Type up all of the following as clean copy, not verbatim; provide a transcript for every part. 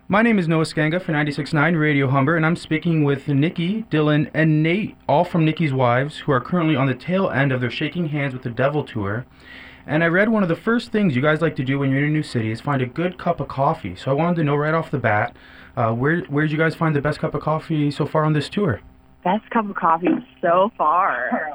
My name is Noah Skanga for 96.9 Radio Humber, and I'm speaking with Nikki, Dylan, and Nate, all from Nikki's Wives, who are currently on the tail end of their Shaking Hands with the Devil tour. And I read one of the first things you guys like to do when you're in a new city is find a good cup of coffee. So I wanted to know right off the bat, where did you guys find the best cup of coffee so far on this tour? Best cup of coffee so far.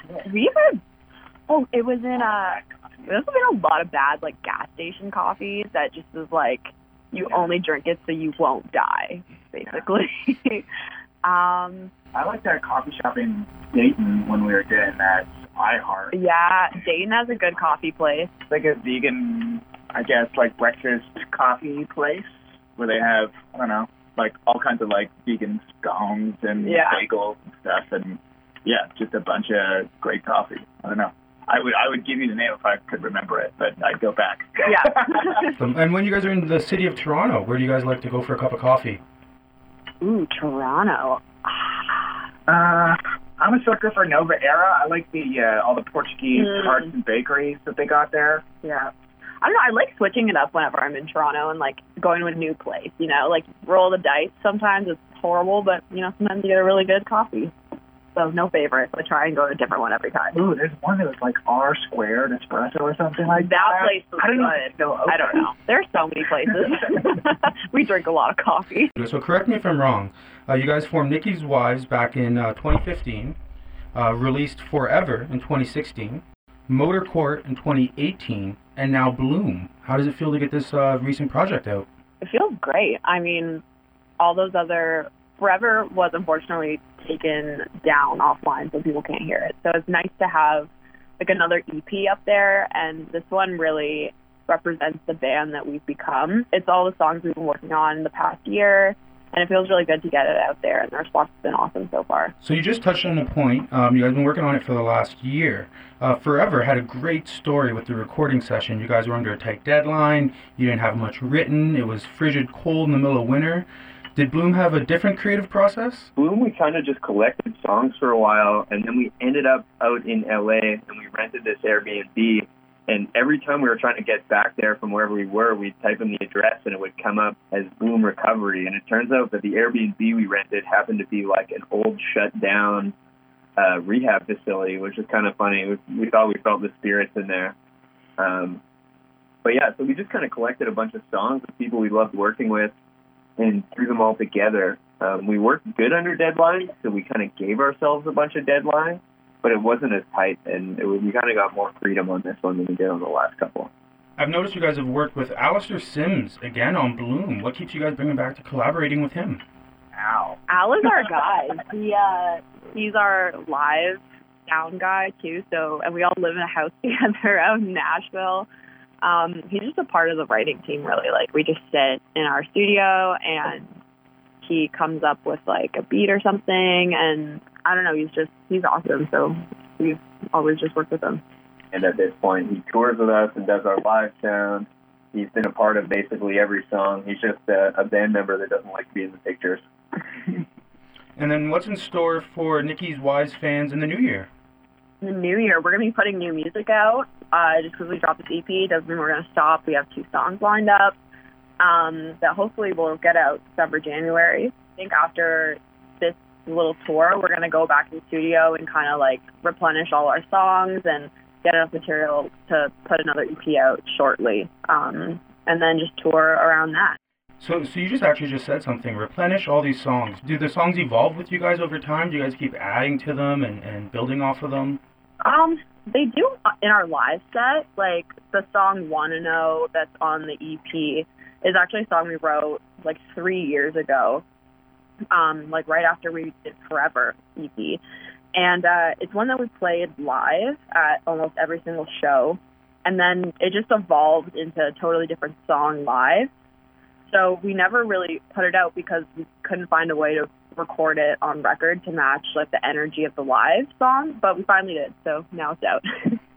It was in there's been a lot of bad gas station coffees that just is you only drink it so you won't die, basically. I liked that coffee shop in Dayton when we were doing that iHeart. Yeah, Dayton has a good coffee place. It's like a vegan, I guess, breakfast coffee place where they have, I don't know, all kinds of vegan scones and bagels and stuff, and just a bunch of great coffee. I don't know. I would give you the name if I could remember it, but I'd go back. Yeah. And when you guys are in the city of Toronto, where do you guys like to go for a cup of coffee? Ooh, Toronto. I'm a sucker for Nova Era. I like all the Portuguese tarts and bakeries that they got there. Yeah. I don't know. I like switching it up whenever I'm in Toronto and going to a new place. Roll the dice. Sometimes it's horrible, but sometimes you get a really good coffee. So no favorites. I try and go to a different one every time. Ooh, there's one that was R Squared Espresso or something like that. That place was good. I don't know. There's so many places. We drink a lot of coffee. So correct me if I'm wrong. You guys formed Nikki's Wives back in 2015, released Forever in 2016, Motor Court in 2018, and now Bloom. How does it feel to get this recent project out? It feels great. I mean, all those other... Forever was unfortunately taken down offline so people can't hear it. So it's nice to have another EP up there, and this one really represents the band that we've become. It's all the songs we've been working on in the past year, and it feels really good to get it out there, and the response has been awesome so far. So you just touched on a point. You guys have been working on it for the last year. Forever had a great story with the recording session. You guys were under a tight deadline. You didn't have much written. It was frigid cold in the middle of winter. Did Bloom have a different creative process? Bloom, we kind of just collected songs for a while, and then we ended up out in LA, and we rented this Airbnb. And every time we were trying to get back there from wherever we were, we'd type in the address, and it would come up as Bloom Recovery. And it turns out that the Airbnb we rented happened to be an old, shut-down rehab facility, which is kind of funny. We thought we felt the spirits in there. So we just kind of collected a bunch of songs of people we loved working with, and threw them all together. We worked good under deadlines, so we kind of gave ourselves a bunch of deadlines, but it wasn't as tight, and we kind of got more freedom on this one than we did on the last couple. I've noticed you guys have worked with Alistair Sims again on Bloom. What keeps you guys bringing back to collaborating with him? Al is our guy. He's our live sound guy, too, and we all live in a house together out in Nashville. He's just a part of the writing team, really. We just sit in our studio, and he comes up with, a beat or something, and I don't know, he's awesome, so we've always just worked with him. And at this point, he tours with us and does our live sound. He's been a part of basically every song. He's just a band member that doesn't like to be in the pictures. And then what's in store for Nikki's Wives fans in the new year? In the new year, we're going to be putting new music out. Just because we dropped this EP doesn't mean we're going to stop. We have 2 songs lined up that hopefully will get out December, January. I think after this little tour, we're going to go back to the studio and kind of replenish all our songs and get enough material to put another EP out shortly, and then just tour around that. So you just said something, replenish all these songs. Do the songs evolve with you guys over time? Do you guys keep adding to them and building off of them? They do in our live set. The song Wanna Know that's on the EP is actually a song we wrote 3 years ago, right after we did Forever EP. And it's one that we played live at almost every single show. And then it just evolved into a totally different song live. So we never really put it out because we couldn't find a way to record it on record to match the energy of the live song, but we finally did, so now it's out.